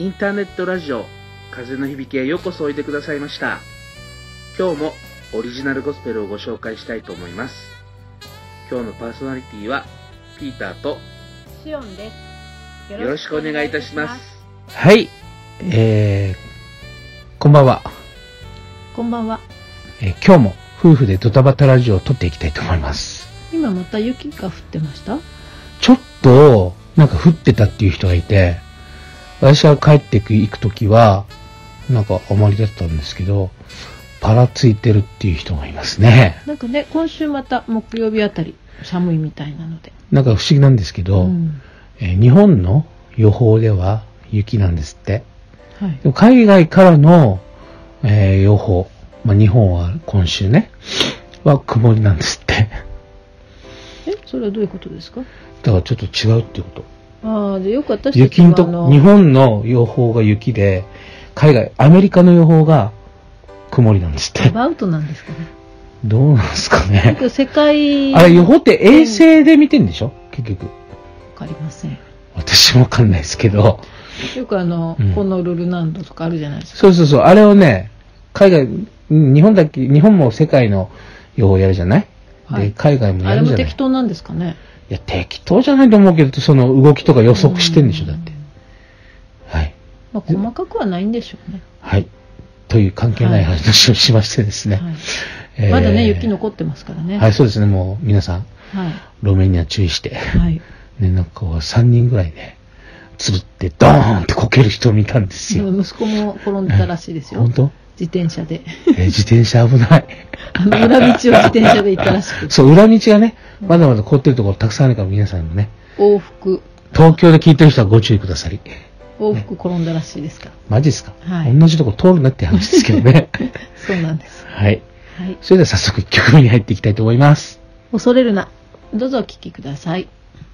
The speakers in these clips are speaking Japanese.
インターネットラジオ風の響きへようこそおいでくださいました。今日もオリジナルゴスペルをご紹介したいと思います。今日のパーソナリティはピーターとシオンです。 よろしくお願いいたします。 はい、こんばんは。 こんばんは。 今日も夫婦でドタバタラジオを撮っていきたいと思います。 今また雪が降ってました？ ちょっとなんか降ってたっていう人がいて、私が帰っていくときはなんかあまりだったんですけど、パラついてるっていう人がいますね。 なんかね、今週また木曜日あたり寒いみたいなので、 なんか不思議なんですけど、日本の予報では雪なんですって、はい、でも海外からの、予報、日本は今週ねは曇りなんですって。 それはどういうことですか？ だからちょっと違うっていうこと。 ああ、でよく私たちは雪のと日本の予報が雪で、海外アメリカの予報が曇りなんですって。 アバウトなんですかね。 どうなんですかね。 世界あれ予報って衛星で見てんでしょ？結局。わかりません。 私もわかんないですけど。 よくホノルル何度とかあるじゃないですか。 そう。あれをね、海外、日本も世界の予報やるじゃない？はい、で、海外もやるじゃない？あれも適当なんですかね。 いや、適当じゃないと思うけど、その動きとか予測してんでしょ、だって。はい。 細かくはないんでしょうね。 はい。という関係ない話をしましてですね。 はい、まだね、雪残ってますからね。 はい、そうですね、もう皆さん、路面には注意して。はい。ね、なんか3人ぐらいね、つるってドーンってこける人を見たんですよ。 息子も転んでたらしいですよ。 本当？ 自転車で。 自転車危ない。 裏道を自転車で行ったらしくて。 そう、裏道がね、まだまだ凍ってるところたくさんあるから皆さんもね。 往復。 東京で聞いてる人はご注意ください。 往復転んだらしいですから。 マジですか？ はい。 同じとこ通るなって話ですけどね。 そうなんです。 はい。はい。それでは早速1曲目に入っていきたいと思います。 恐れるな。どうぞお聴きください。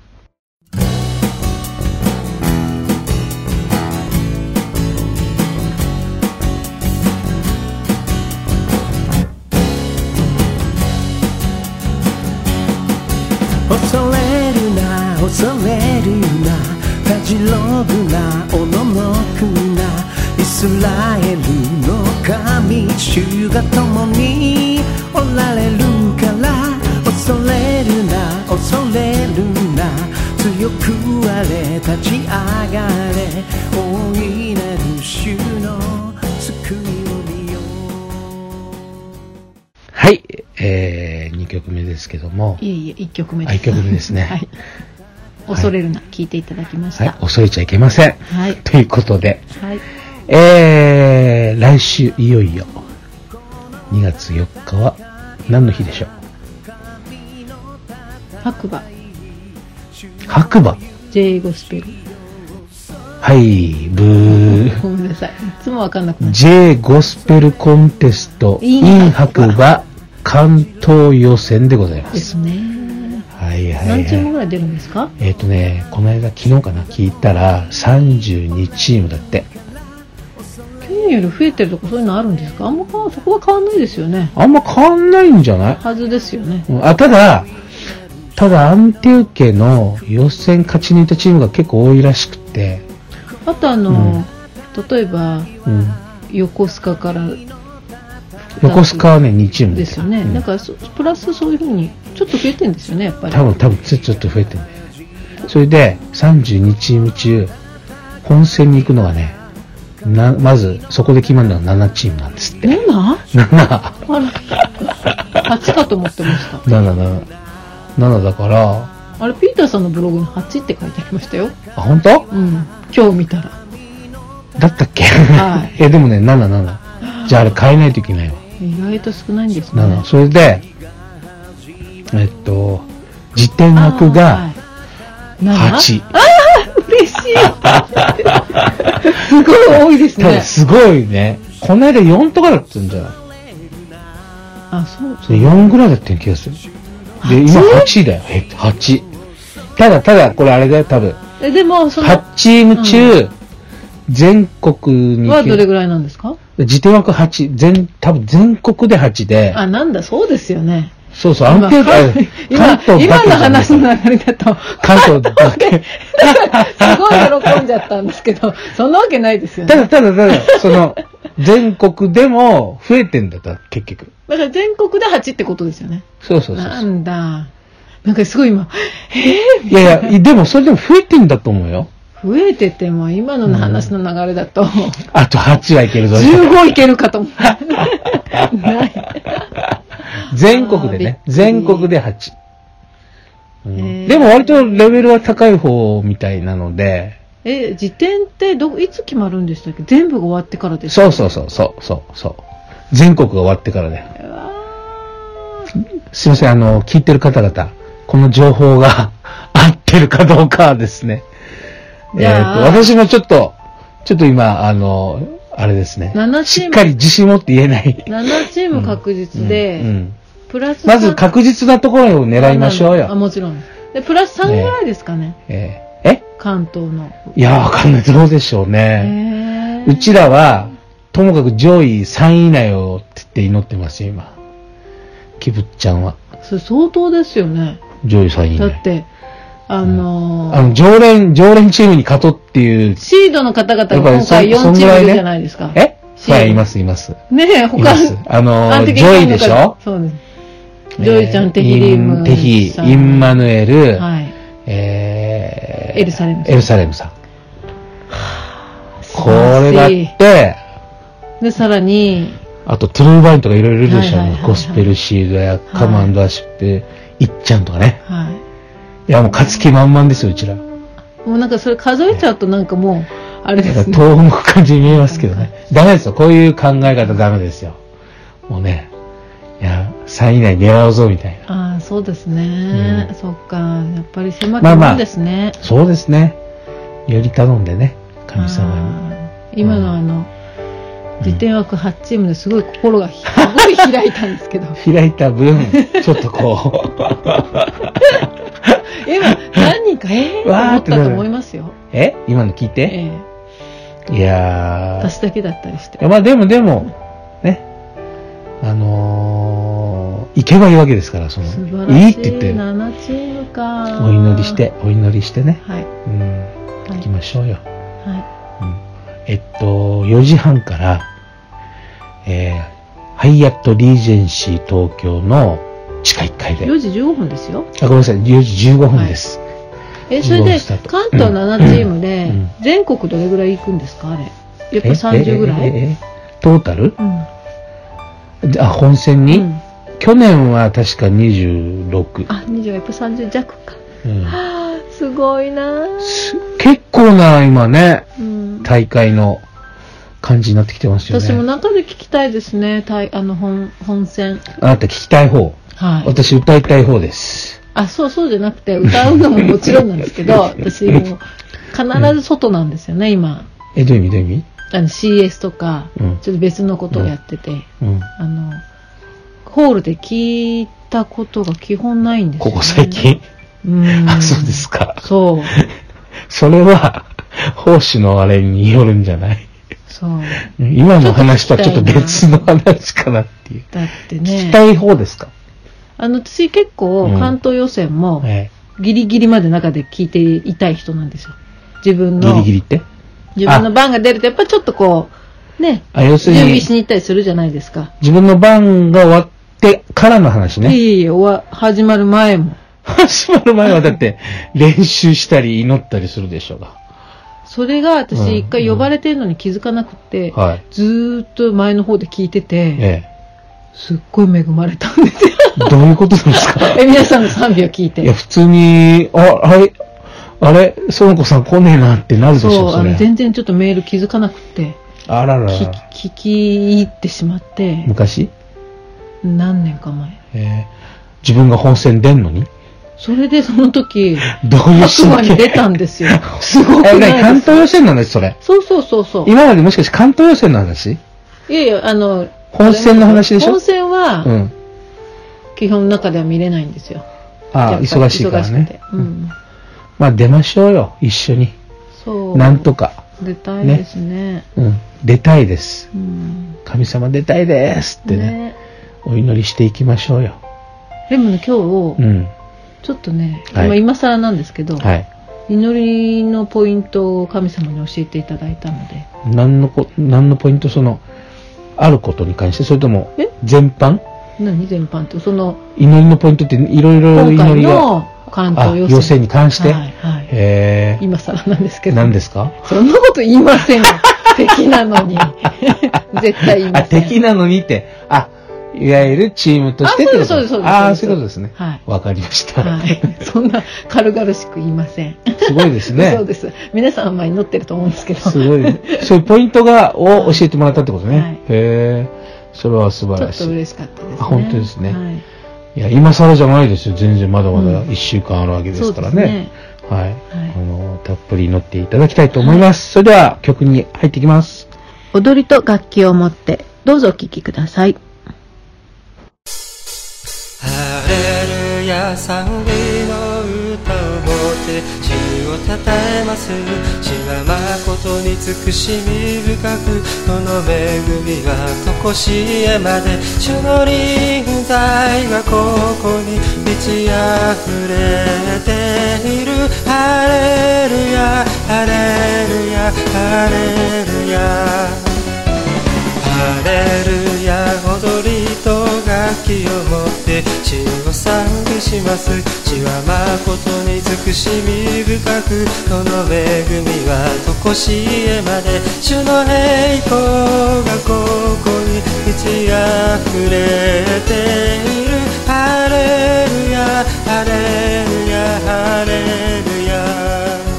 恐れるな恐れるなたじろぐなおののくなイスラエルの神主が共におられるから恐れるな恐れるな強くあれ立ち上がれ大いなる主の救いを見よう。 はい、2曲目ですけども。 いえ、1曲目です。 1曲目ですね。 はい。恐れるな、聞いていただきました。 はい、恐れちゃいけません。 はい。 ということで、 はい。 来週いよいよ、2月4日は何の日でしょう？ 白馬。 白馬？ J ゴスペル。 はい、ブー。 ごめんなさい。いつもわかんなくなっちゃう。J ゴスペルコンテスト in 白馬関東予選でございます。 ですね。 はい。 何チームぐらい出るんですか？ この間昨日かな聞いたら32チームだって。 去年より増えてるとこそういうのあるんですか？そこは変わんないですよね。 あんま変わんないんじゃない？ はずですよね。 ただアンテウケの予選勝ち抜いたチームが結構多いらしくて。 あと例えば、横須賀から横須賀はね2チームですよね。だからプラスそういう風にちょっと増えてるんですよね、やっぱり。 多分ちょっと増えてるんだよね。それで32チーム中本戦に行くのがね、まずそこで決まるのは7チームなんですって。7？ 8かと思ってました。 7だから。 あれピーターさんのブログに8って書いてありましたよ。 あ、本当？ うん。今日見たら。 だったっけ？ はい。 でもね7。じゃああれ変えないといけないわ。 意外と少ないんですね。 7。それで時点額が8。 嬉しい。すごい多いですね。 多分すごいね。この間4とかだったんじゃない？ あ、そう。 4ぐらいだったような気がする。で、今8だよ。8。ただ、これあれだよ、多分。 でも、 8チーム中、全国に。 はどれぐらいなんですか？ 時点枠8、多分全国で8で。 あ、なんだ、そうですよね。 そうそう、安定感。 今の話の流れだと、 関東だけ。 すごい喜んじゃったんですけど、そんなわけないですよね。 ただ、全国でも増えてんだった、結局。 だから全国で8ってことですよね。 そうそう。 なんだ。なんかすごい今、 いや、でもそれでも増えてんだと思うよ。 増えてても、今の話の流れだと、 あと8はいけるぞ。 15いけるかと思う。ない。 全国でね。全国で8。でも割とレベルは高い方みたいなので。 時点っていつ決まるんでしたっけ？全部が終わってからですか？ そう。全国が終わってからで。すいません、聞いてる方々、この情報が合ってるかどうかはですね。私もちょっと今、あれですね。しっかり自信持って言えない。 7チーム確実で、プラスまず確実なところを狙いましょうよ。 もちろん。で、プラス3ぐらいですかね。関東の。 いや、わかんない。どうでしょうね。うちらは、ともかく上位3位以内をって言って祈ってますよ、今。きぶっちゃんは。 それ相当ですよね。 上位3位以内。 だって、 常連チームに勝とうっていう。 シードの方々が今回4チームいるじゃないですか。 はい、います。ねえ、他上位でしょ？ そうです。ジョイちゃん、テヒリーム。 テヒ、インマヌエル、 エルサレムさん。これがあって、 で、さらに、 あと、トゥルーバインとかいろいろいるでしょ。ゴスペルシードやカマンドアシップ、いっちゃんとかね。いや、もう勝つ気満々ですよ、うちら。もうなんかそれ数えちゃうとなんかもう、あれですね。 遠く感じに見えますけどね。ダメですよ。こういう考え方ダメですよ。もうね、いや、3位以内狙うぞ、みたいな。 ああ、そうですね。そっか。やっぱり狭くもんですね。 そうですね。より頼んでね、神様に。 今の次点枠8チームですごい心がすごい開いたんですけど。 開いた分、ちょっとこう。 今、何人か、思ったと思いますよ。 今の聞いていや私だけだったりして。 まあでも、ね。行けばいいわけですから、 素晴らしい。 いいって言って。 7チームか。 お祈りしてね。 はい。 行きましょうよ。 はい。 4時半から、ハイアットリージェンシー東京の地下1階で。 4時15分ですよ。 ごめんなさい、4時15分です。 それで、関東7チームで、全国どれぐらい行くんですか、あれ。やっぱ30ぐらいトータル？本戦に去年は確か26。 20、やっぱ30弱か。すごいな結構な、今ね、大会の感じになってきてますよね。 私も中で聞きたいですね、本戦。 あなた聞きたい方。私歌いたい方です。 そうじゃなくて、歌うのももちろんなんですけど、私もう必ず外なんですよね、今。 どういう意味 CS とか、ちょっと別のことをやってて、ホールで聞いたことが基本ないんですよね。 ここ最近そうですか。 そう。 それは、奉仕のあれによるんじゃない？ そう。 今の話とはちょっと別の話かなっていう。 だってね。 聞きたい方ですか？ 私結構関東予選もギリギリまで中で聞いていたい人なんですよ。自分の。 ギリギリって？ 自分の番が出るとやっぱちょっとこう、ね。 要するに。 準備しに行ったりするじゃないですか。 自分の番が終わってからの話ね。 いえ、始まる前も。 始まる前はだって練習したり祈ったりするでしょうが。 それが私一回呼ばれてるのに気づかなくて、ずーっと前の方で聞いてて、すっごい恵まれたんですよ。 どういうことですか？ 皆さんの賛美を聞いて。 いや、普通に、あれ、その子さん来ねえなってなるでしょ、それ。 全然ちょっとメール気づかなくて。 あらら。 聞き入ってしまって。 昔？ 何年か前。 自分が本戦出んのに？ それでその時、 どういう白馬に出たんですよ。すごくないですか？ 関東予選の話、それ。 そう。 今までもしかして関東予選の話？ いや、 本戦の話でしょ？ 本戦は、基本の中では見れないんですよ。 忙しいからね。まあ出ましょうよ、一緒に。 そう。 なんとか。 出たいですね。 出たいです。神様出たいですってね。お祈りしていきましょうよ。 でもね、今日、ちょっとね、今更なんですけど、祈りのポイントを神様に教えていただいたので。 何のポイント、あることに関して、それとも、全般？ 何全般って、 祈りのポイントっていろいろ祈りが。 関東要請に関して、 今更なんですけど。 何ですか？ そんなこと言いませんよ。敵なのに。絶対言いません。 敵なのにって、いわゆるチームとしてってことです。そういうことですね。わかりました。 そんな軽々しく言いません。 すごいですね。 そうです。皆さんは前に乗ってると思うんですけど。 すごい。そういうポイントを教えてもらったってことね。へー。それは素晴らしい。 ちょっと嬉しかったですね。 本当ですね。いや、今更じゃないですよ。全然まだまだ1週間あるわけですからね。はい。たっぷり乗っていただきたいと思います。それでは曲に入っていきます。 踊りと楽器を持って、どうぞお聴きください。 ハレルヤ賛美の歌を持って主をたたえます。主は誠に慈しみ深く、この恵みはとこしえまで。主の臨在がここに満ち溢れている。ハレルヤハレルヤハレルヤハレルヤ。踊りと楽器を持って主を賛美します。主は誠に慈しみ深く、この恵みはとこしえまで。主の栄光がここに満ち溢れている。ハレルヤハレルヤハレルヤ。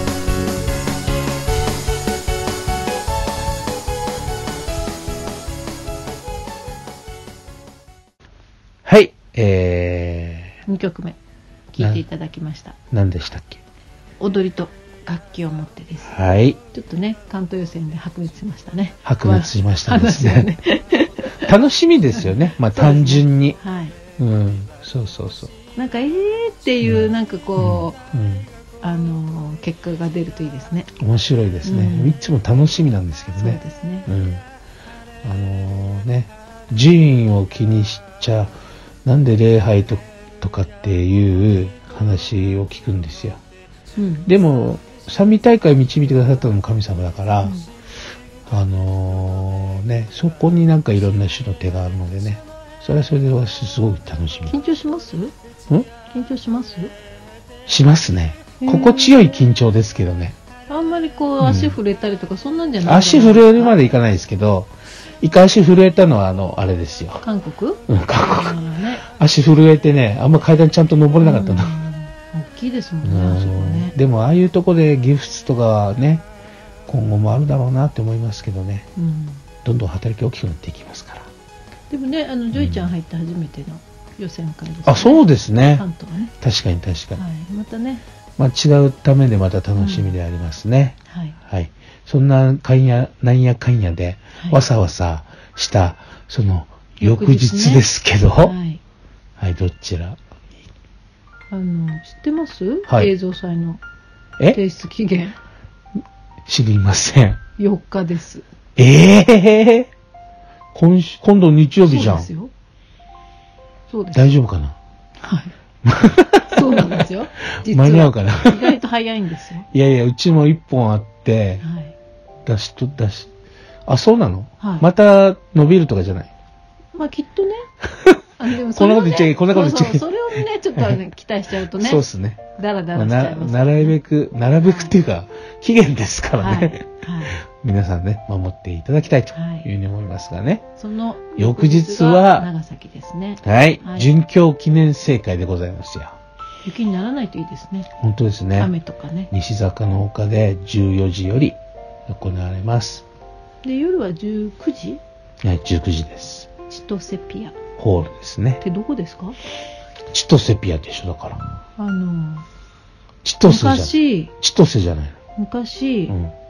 はい、 2曲目聴いていただきました。 何でしたっけ？ 踊りと楽器を持ってです。 はい。 ちょっとね、関東予選で白熱しましたね。 白熱しましたですね。楽しみですよね。単純に。はい。そうそうそう。 なんかっていうなんかこう、結果が出るといいですね。 面白いですね。いつも楽しみなんですけどね。 そうですね。 ね、順位を気にしちゃ。なんで礼拝とかっていう話を聞くんですよ。でも賛美大会導いてくださったのも神様だから、ね、そこになんかいろんな種の手があるのでね、それはそれで私すごく楽しみ。 緊張します？緊張します？ しますね。心地よい緊張ですけどね。 あんまりこう足震えたりとかそんなんじゃない？ 足震えるまでいかないですけど、一回足震えたのはあれですよ。 韓国？ 韓国。足震えてね、あんま階段ちゃんと登れなかったの。 大きいですもんね、あそこね。 でもああいうとこでギフトとかはね、今後もあるだろうなって思いますけどね。どんどん働き大きくなっていきますから。 でもね、ジョイちゃん入って初めての予選会ですね。 そうですね。 関東はね。 確かに確かに。 またね。 違うためでまた楽しみでありますね。はい。そんななんやかんやで、わさわさしたその翌日ですけど、はい、どちら？ 知ってます？映像祭の提出期限。 知りません。 4日です。 今度日曜日じゃん。 そうです。 大丈夫かな？ はい。そうなんですよ。 間に合うかな？ 意外と早いんですよ。 いやいや、うちも1本あって、出し。そうなの？また伸びるとかじゃない？ きっとね。 でもこんなこと言っちゃいけない。こんなこと言っちゃいけない。 それをね、ちょっと期待しちゃうとね。 そうですね。 だらだらしちゃいます。 なるべくっていうか、期限ですからね。皆さんね、守っていただきたいというふうに思いますがね。 その翌日は、 長崎ですね。 はい。殉教記念聖会でございますよ。 雪にならないといいですね。 本当ですね。 雨とかね。 西坂の丘で14時より行われます。 で、夜は19時？ はい、19時です。 千歳ピア。 ホールですね。 ってどこですか？ 千歳ピアでしょ、だから。千歳じゃないの。 昔、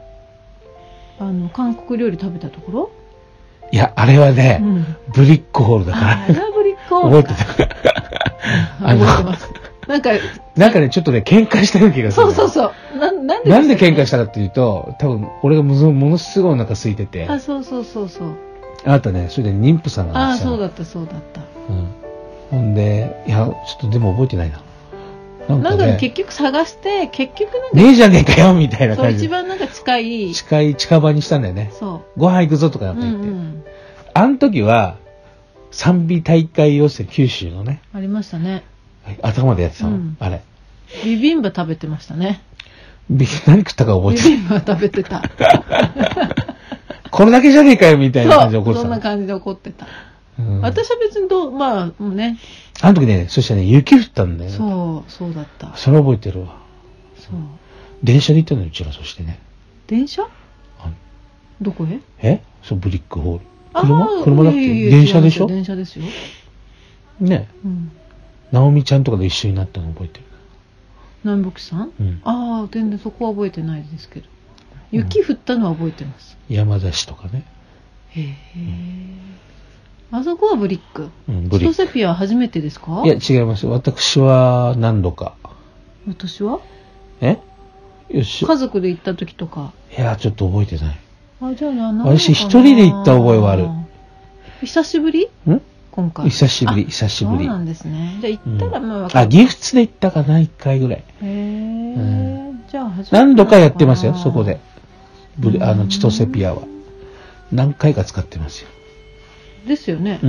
韓国料理食べたところ？ いや、あれはね、ブリックホールだから。 あれはブリックホール。 覚えてた。 覚えてます。 なんかね、ちょっとね、喧嘩したような気がする。 そう。なんで喧嘩したかっていうと、多分、俺がものすごいお腹空いてて。 そう。 あなたね、それで妊婦さんがそうだった。 ほんで、いや、ちょっとでも覚えてないな。 なんか結局探して、結局なんか。 ねえじゃねえかよみたいな感じ。 そう、一番なんか近場にしたんだよね。 そう。 ご飯行くぞとかやって言って。あの時は、賛美大会予選、九州のね。 ありましたね。 頭までやってたの、あれ。 ビビンバ食べてましたね。 何食ったか覚えてる。ビビンバ食べてた。 これだけじゃねえかよみたいな感じで怒ってた。 そんな感じで怒ってた。私は別にまあ、ね。 あの時ね、そしたらね、雪降ったんだよね。 そうだった。 それ覚えてるわ。 そう。 電車で行ったのよ、うちら、そしてね。 電車？どこへ？ そう、ブリックホール。車だっけ？電車でしょ？ 電車ですよ。 ね。直美ちゃんとかで一緒になったの覚えてる。 南北さん？全然そこは覚えてないですけど。雪降ったのは覚えてます。 山田市とかね。 へえ。あそこはブリック。千歳ピアは初めてですか？ いや、違います。私は何度か。 私は？ よし。 家族で行った時とか。 いや、ちょっと覚えてない。 じゃあ私一人で行った覚えはある。 久しぶり？今回。 久しぶり。 そうなんですね。じゃあ行ったらまあ分かる。 ギフツで行ったかな、1回ぐらい。 じゃあ何度かやってますよ、そこで。千歳ピアは。何回か使ってますよ。 ですよね。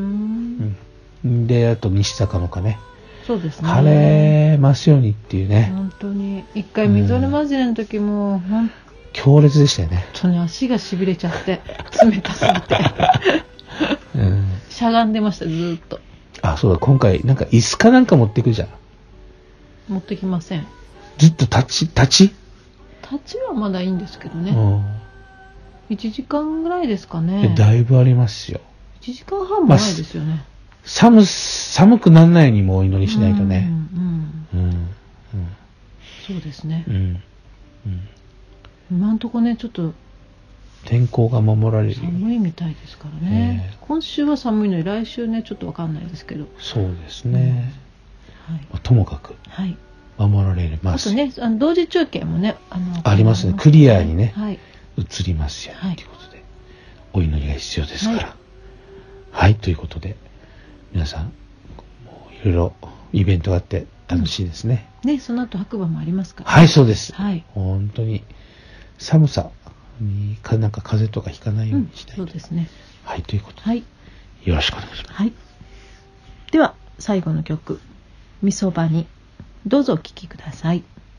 で、あと西坂のかね。 そうですね。 晴れますようにっていうね。 本当に。一回みぞれまじれの時も、 強烈でしたよね。 本当に足がしびれちゃって、冷たすぎて。しゃがんでました、ずーっと。 そうだ、今回、なんか椅子かなんか持ってくじゃん。 持ってきません。 ずっと立ちはまだいいんですけどね。1時間ぐらいですかね。 だいぶありますよ。 1時間半もないですよね。 寒くならないようにもお祈りしないとね。 そうですね。今んとこね、ちょっと天候が守られる。 寒いみたいですからね。今週は寒いのに、来週ね、ちょっとわかんないですけど。 そうですね。ともかく守られます。 あとね、同時中継もね、 ありますね。クリアにね、映りますよということで、お祈りが必要ですから。はい、ということで、皆さん、いろいろイベントがあって楽しいですね。 ね、その後白馬もありますから。 はい、そうです。 はい。 本当に、寒さに、なんか風邪とかひかないようにしたい。 そうですね。 はい、ということで、よろしくお願いします。 はい。では、最後の曲、みそばに、どうぞお聴きください。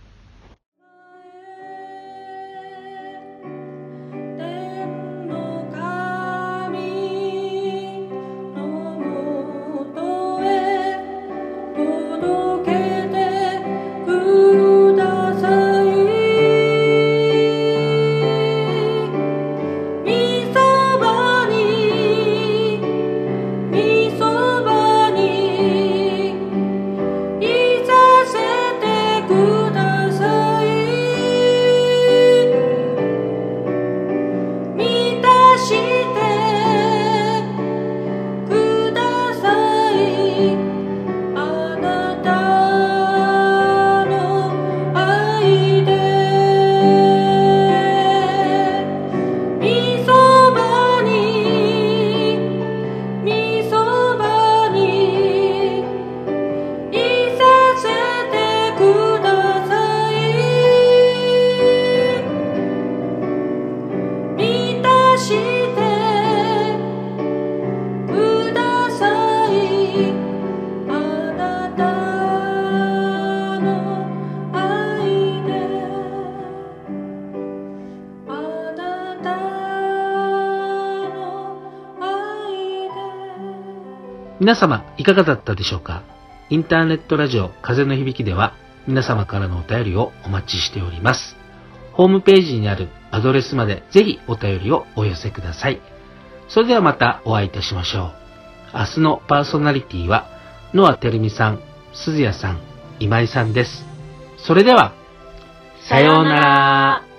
皆様いかがだったでしょうか。インターネットラジオ風の響きでは皆様からのお便りをお待ちしております。ホームページにあるアドレスまでぜひお便りをお寄せください。それではまたお会いいたしましょう。明日のパーソナリティはノアてるみさん、鈴谷さん、今井さんです。それでは、さようなら。